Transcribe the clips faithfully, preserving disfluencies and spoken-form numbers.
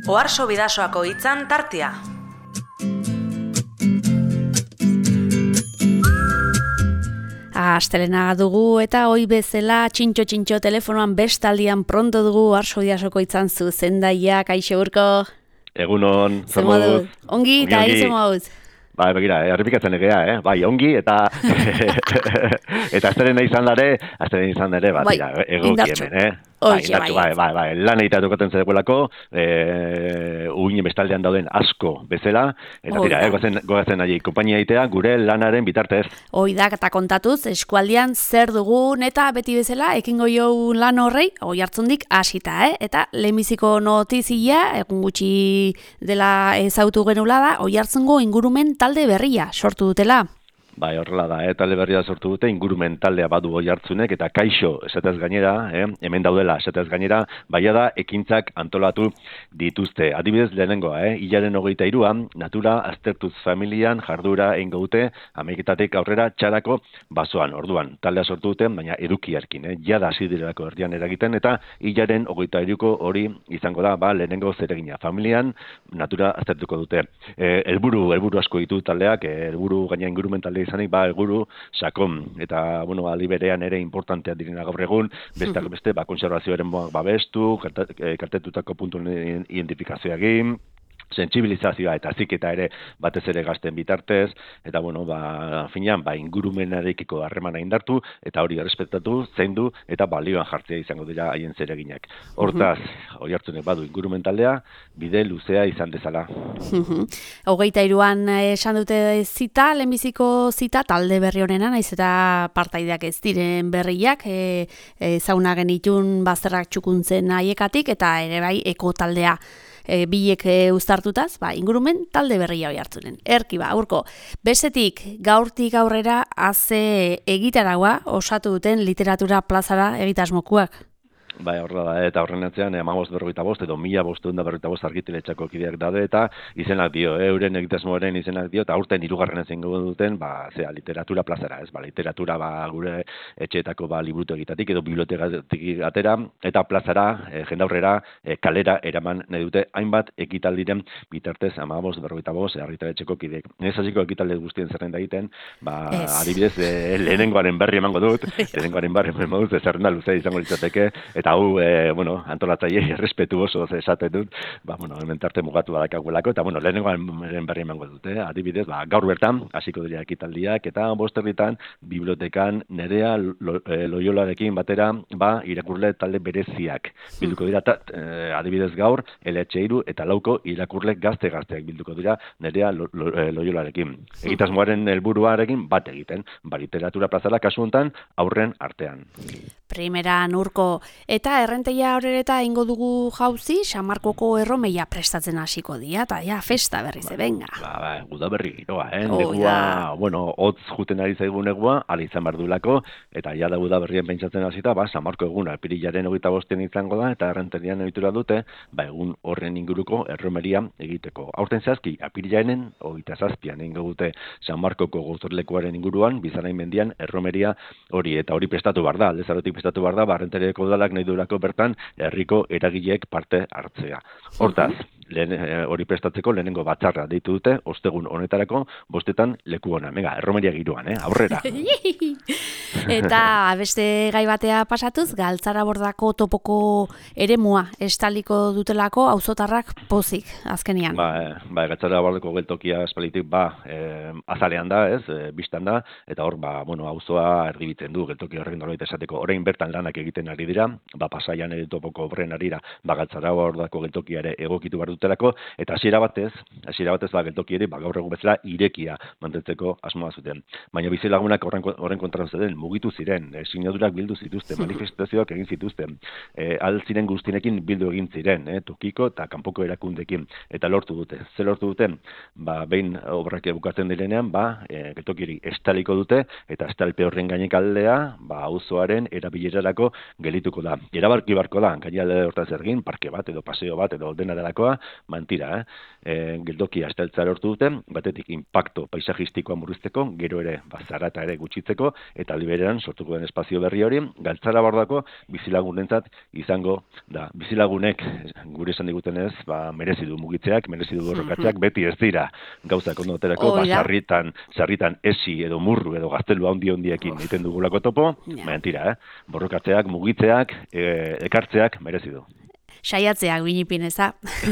Oarso Bidasoako hitzan tartea. Astelena dugu eta hoi bezala txintxo-txintxo telefonoan bestaldian pronto dugu Oarso Bidasoko hitzan zuzendaia. Kaixo Urko. Egunon, zer moduz? Ongi eta zer moduz? Ba, begira, errepikatzen egea, eh? Bai, ongi eta eta astelena izan dare, astelena izan dare, bat, egoki hemen, eh? Bai, indartxu, bai, bai, bai, lan egitea tokatzen zedekolako, e, uin bestaldean dauden asko bezala, eta tira, eh, goazen, goazen nahi, kompainia egitea gure lanaren bitartez. Oidak eta kontatuz, eskualdean zer dugun eta beti bezala, ekingo jau lan horrei, oi hartzundik hasita, eh? Eta lehenbiziko notizia, egun gutxi dela ezautu genula da, oi hartzungo ingurumen talde berria sortu dutela. Bai, horrela da, eh? Talde berria sortu dute, ingurumen taldea badu oi hartzunek, eta kaixo esatez gainera, eh? Hemen daudela esatez gainera, baia da ekintzak antolatu dituzte. Adibidez lehenengoa, eh? Hilaren hogeita hiruan, natura aztertuz familian jardura eingo dute, Ameriketatik aurrera txarako basoan. Orduan, taldea sortu dute, baina edukiarkin, eh? Jada hasi direlako erdian eragiten, eta hilaren hogeita hiruko hori izango da, ba, lehenengo zeregina. Familian, natura aztertuko dute. Eh, helburu, helburu asko ditu taldeak, eh, helburu gaina ingurumen talde izanik, ba, helburu sakon, eta, bueno, aldi berean ere importanteak direna gaur egun, besteak beste, ba, konservazioaren babestu, kartetutako puntuen identifikazioa egin, sentsibilizazioa eta ziketa ere batez ere gazten bitartez, eta bueno, ba, finean, ba, ingurumenarekiko harremana indartu, eta hori errespetatu, zeindu, eta balioan jartzea izango dira haien zereginak. Hortaz, hori hartzunek badu ingurumen taldea, bide luzea izan dezala. Hogeita hiruan esan dute zita, lehenbiziko zita, talde berri honena, naiz eta partaideak ez diren berriak, e, e, zauna genitun bazterrak txukuntzen haiekatik, eta ere bai, eko taldea. E, bilek e, uztartutaz, ba, ingurumen talde berria hoi hartzunen. Erki ba, Urko, bestetik gaurtik aurrera haze egitaragua osatu duten literatura plazara egitasmokuak. Bai, horrela da, eta horren atzean, hamabost berrogeita bost, edo mila bostehun da berrogeita bost argitaletxako kideak daude, eta izenak dio, eh, euren egitasmoaren izenak dio, eta aurten hirugarren ezingo duten, ba, zera, literatura plazara, ez, ba, literatura, ba, gure etxeetako, ba, liburutu egitatik, edo bibliotekatik atera, eta plazara, e, jendaurrera, e, kalera eraman nahi dute, hainbat ekitaldiren bitartez, hamabost berrogeita bost argitaletxeko kideek. Ez hasiko ekitalde guztien zerrenda egiten, ba, adibidez, e, lehenengoaren berri emango dut, lehenengoaren berri emango dut, zerrenda luzea izango litzateke, eta hau, e, bueno, antolatzaile errespetu oso esaten dut, ba, bueno, hemen tarte mugatu badakagulako, eta, bueno, lehenengoaren berri emango dute, adibidez, ba, gaur bertan, hasiko dira ekitaldiak, eta bosterritan, bibliotekan, Nerea lo, e, Loiolarekin batera, ba, irakurle talde bereziak. Bilduko dira, ta, e, adibidez gaur, L H hiru eta lauko irakurle gazte-gazteak bilduko dira, Nerea lo, lo, e, Loiolarekin. Egitasmoaren helburuarekin bat egiten, ba, literatura plazara kasu honetan, aurren artean. Primeran Urko, eta errenteia horreta ingo dugu jauzi, Samarkoko erromeia prestatzen hasiko dira, eta ja, festa berriz, ba, benga. Ba, ba, guda berri giroa, eh? Oh, negua, bueno, hotz juten ari zaigun negua, ala izan behar duelako, eta ja da guda berrien pentsatzen hasita, ba, Samarko eguna, apirilaren hogeita bosten izango da, eta errenterian egitura dute, ba, egun horren inguruko erromeria egiteko. Aurten zehazki, apirilaren hogeita zazpian ingo dute Samarkoko gozorlekuaren inguruan, Bizarain mendian erromeria hori, eta hori prestatu bar da, aldezarotik prestatu bar da, ba, errenteriako udalak nahi durako bertan herriko eragileek parte hartzea. Hortaz, lehen, hori prestatzeko lehenengo batzarra deitu dute, ostegun honetarako, bostetan leku ona. Mega, erromeria giroan, eh? Aurrera. Eta beste gai batea pasatuz, Galtzara bordako topoko eremua estaliko dutelako auzotarrak pozik, azkenian. Ba, eh, ba Galtzara bordako geltokia espalitik, ba, eh, azalean da, ez, eh, bistan da, eta hor, ba, bueno, auzoa erdibitzen du, geltoki horrekin norbait esateko, orain bertan lanak egiten ari dira, ba, pasaian ere topoko obren arira, ba, Galtzara bordako geltokia ere egokitu behar dutelako, eta hasiera batez, hasiera batez, ba, geltoki ere, ba, gaur egun bezala irekia mantentzeko asmoa zuten. Baina bizilagunak horren, horren kontra zuten, mugitu ziren, e, sinadurak bildu zituzten, manifestazioak egin zituzten, e, altziren guztienekin bildu egin ziren, e, tokiko eta kanpoko erakundekin, eta lortu dute. Ze lortu duten, ba, behin obrak bukatzen direnean, ba, e, geltokiri estaliko dute, eta estalpe horren gainek aldea, ba, auzoaren erabilerarako gelituko da. Erabarki barko da, gainalde hortaz ergin, parke bat edo paseo bat edo ordenarelakoa, mantira, eh? E, geltokia estaltzea lortu dute, batetik impacto paisajistikoa murrizteko, gero ere bazarata ere gutxitzeko, eta liberean sortuko den espazio berri hori, galtzara bordako bizilagunentzat izango da. Bizilagunek, gure esan digutenez, ba, merezi du mugitzeak, merezi du borrokatzeak, beti ez dira gauzak ondo aterako, ba, sarritan, sarritan esi edo murru edo gaztelu handi hondiekin egiten dugulako topo, yeah. Mentira, eh? Borrokatzeak, mugitzeak, e, ekartzeak merezi du. Saiatzeak binipin eza.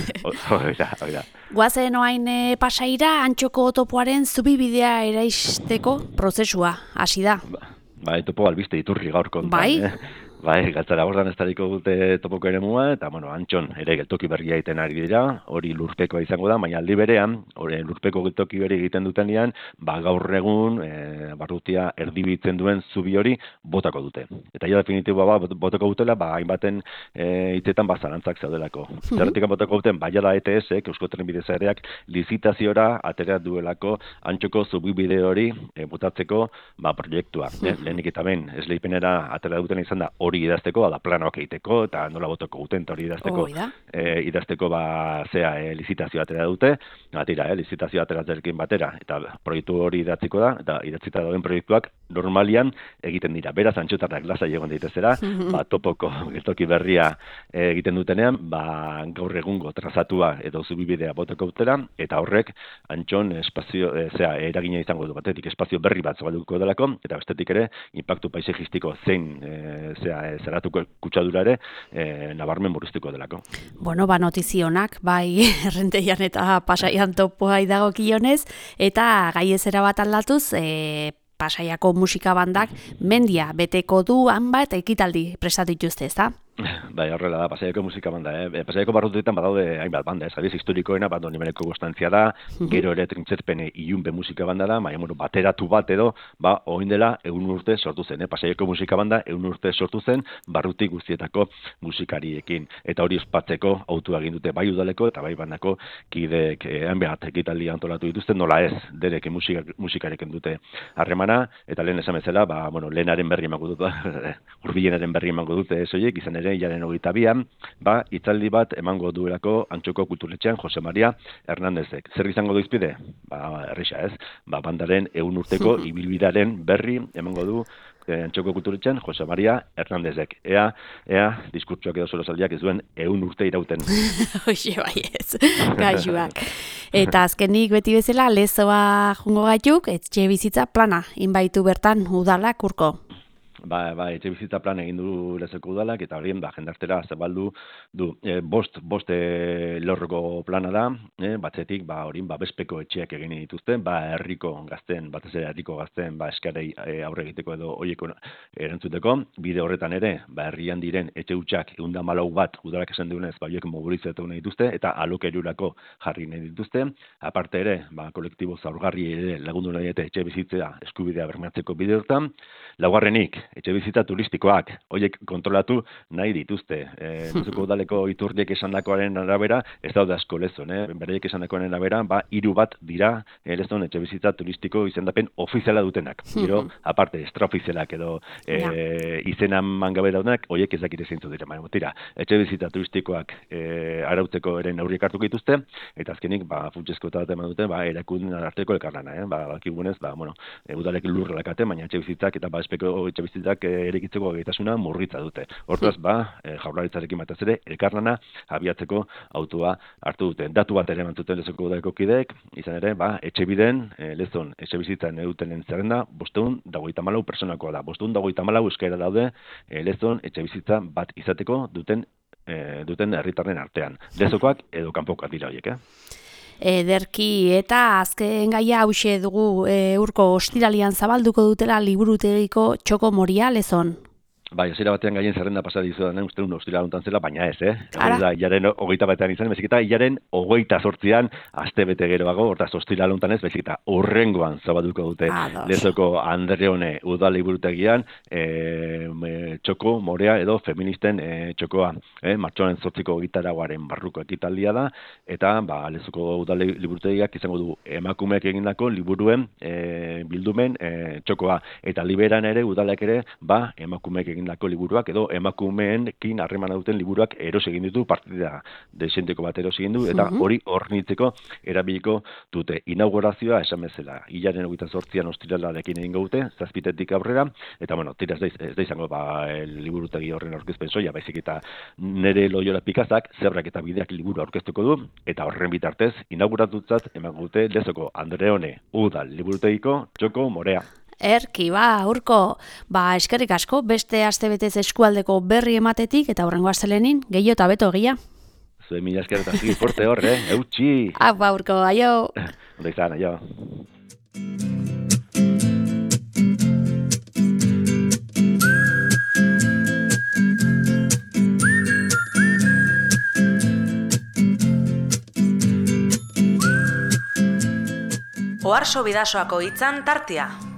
Oida, oida. Guazen oain e, Pasaira, Antxoko topoaren zubibidea eraisteko prozesua, hasi da. Ba, ba topo albiste iturri gaur kontan. Bai? Eh? Bai, galtzara bordan ez tariko dute topoko ere mua, eta, bueno, Antxon ere geltoki berria egiten ari dira, hori lurpekoa izango da, baina aldi berean, hori lurpeko geltoki berri egiten dutenean, ba, gaur egun, e, barrutia erdibitzen duen zubi hori botako dute. Eta ja definitiboa ba, botako dutela, ba, hainbaten e, hitzetan ba, zalantzak zaudelako. Zerretik botako duten, baia da E T S, Eusko Trenbide Sareak, lizitaziora atera duelako Antxoko zubi bide hori e, botatzeko ba, proiektua. Eh? Lehenik eta ben, esleipenera atera duten izan da, hori idazteko, da planoak egiteko, eta nola botoko guten hori idazteko, oh, e, idazteko ba, zea, e, lizitazioa atera dute, atira, e, lizitazioa ateratzerekin batera, eta proiektu hori idatziko da, eta idatzita dauden proiektuak normalian egiten dira. Beraz, Antxotarrak lasa egon daitezera, ba, topoko geltoki berria e, egiten dutenean, ba, gaur egungo trazatua edo zubibidea botoko dutela, eta horrek Antxon espazio, e, zea, eragina izango du batetik espazio berri bat zabalduko delako, eta bestetik ere, impactu paisajistiko zein, e, zea, zeratuko kutsadura ere e, nabarmen murriztuko delako. Bueno, ba notizionak, bai Errenteian eta Pasaian topoa idago kionez, eta gai ezera bat aldatuz, e, Pasaiako musika bandak mendia beteko du hanbat ekitaldi prestatu dituzte, ezta? Bai, horrela da, Pasaiako musika banda, eh? Pasaiako barrutuetan badaude hainbat banda, ez, abiz historikoena, bando nimeneko gostantzia da, gero ere trintzerpen ilunpe musika banda da, baina, bueno, bateratu bat edo, ba, oin dela, egun urte sortu zen, eh? Pasaiako musika banda, egun urte sortu zen, barrutik guztietako musikariekin, eta hori ospatzeko autua egin dute bai udaleko, eta bai bandako kideek eh, hainbat ekitaldi antolatu dituzten, nola ez, derek musika, musikarekin dute harremana, eta lehen esan bezala, ba, bueno, lehenaren berri emango dute, hurbilenaren berri emango dute esoiek, izan ere, jaren hogeita bian, ba, hitzaldi bat emango duelako Antxoko kulturletxean Jose Maria Hernandezek. Zer izango du izpide? Ba, errisa ez, ba, bandaren ehun urteko ibilbidaren berri emango du eh, Antxoko kulturletxean Jose Maria Hernandezek. Ea, ea, diskurtsoak edo solosaldiak ez duen ehun urte irauten. Hoxe bai ez, gaixuak. Eta azkenik beti bezala, lezoa jungo gaituk, etxe bizitza plana, inbaitu bertan udalak urko. Ba, ba, etxe bizitza plan egin du lezeko udalak, eta horien, ba, jendartera zabaldu du. E, bost, bost e, lorroko plana da, e, batzetik, ba, horien, ba, bezpeko etxeak egin dituzte, ba, herriko gazten, batez ere herriko gazten, ba, eskarei e, aurre egiteko edo hoieko erantzuteko. Bide horretan ere, ba, herrian diren etxe hutsak ehun malau bat udalak esan duenez, ba, horiek mobilizatu nahi dituzte, eta alokerurako jarri nahi dituzte. Aparte ere, ba, kolektibo zaurgarri ere lagundu nahi eta etxe bizitzea eskubidea bermatzeko bide horretan. Laugarrenik, etxe bizitza turistikoak, horiek kontrolatu nahi dituzte. E, Muzuko udaleko iturriek esandakoaren arabera, ez daude asko lezon, eh? Beraiek esandakoaren arabera, ba, hiru bat dira e, lezon etxe bizitza turistiko izendapen ofiziala dutenak. Gero, aparte, extraofizialak edo e, ja. izenan mangabe daudenak, horiek ez dakite zeintzu dira. Baina, tira, etxe bizitza turistikoak e, arautzeko eren aurriek hartuko dituzte, eta azkenik, ba, funtsezko eta bat eman dute, ba, erakundin arteko elkarlana, eh? Ba, bakigunez, ba, bueno, e, udalek lurrelakate, baina etxe bizitzak eta ba, espeko etxe bizitzak erekitzeko gaitasuna murritza dute. Hortaz, ba, jaurlaritzarekin batez ere, elkarlana abiatzeko autua hartu dute. Datu bat ere mantzuten lezoko udaleko kideek, izan ere, ba, etxe biden, e, lezon, etxe bizitzan edutenen zerrenda, bosteun dagoita malau personakoa da. Bosteun dagoita malau euskara daude, e, lezon, etxe bizitza bat izateko duten e, duten herritarren artean. Lezokoak edo kanpokoak dira horiek, eh? Ederki, eta azken gaia hause dugu e, urko ostiralian zabalduko dutela liburutegiko Txoko Moria lezon. Bai, hasiera batean gaien zerrenda pasa dizudan, uste un ostira hontan zela, baina ez, eh? Hori da, ilaren hogeita batean izan, bezik eta ilaren hogeita zortzian aste bete geroago, hortaz ostira hontan ez, bezik eta horrengoan zabalduko dute lezoko Andreone udal liburutegian e, Txoko Morea edo feministen e, txokoa, eh? Martxoaren zortziko gitaragoaren barruko ekitaldia da, eta ba, lezoko udal liburutegiak izango du emakumeek egindako liburuen e, bildumen e, txokoa, eta liberan ere udalek ere ba, emakumeek egin egindako liburuak edo emakumeenekin harremana duten liburuak erosi egin ditu, partida desenteko bat erosi egin du, eta hori hornitzeko erabiliko dute. Inaugurazioa esan bezala, hilaren hogeita zortzian ostiralarekin egingo dute, zazpitetik aurrera, eta bueno, tira ez da, ez da izango ba, liburutegi horren aurkezpen soila, baizik eta nere Loiola Pikazak zebrak eta bideak liburu aurkeztuko du, eta horren bitartez, inauguratutzat eman dute Lezoko Andreone Udal liburutegiko txoko morea. Erki, ba, Urko, ba, eskerrik asko, beste astebetez eskualdeko berri ematetik, eta horrengo astelenin, gehiago eta beto egia. Zuen mila esker eta zigi forte hor, eh? Eutxi! Ah, ba, Urko, aio! Ondo izan, aio! Oharso Bidasoako hitzan tartea.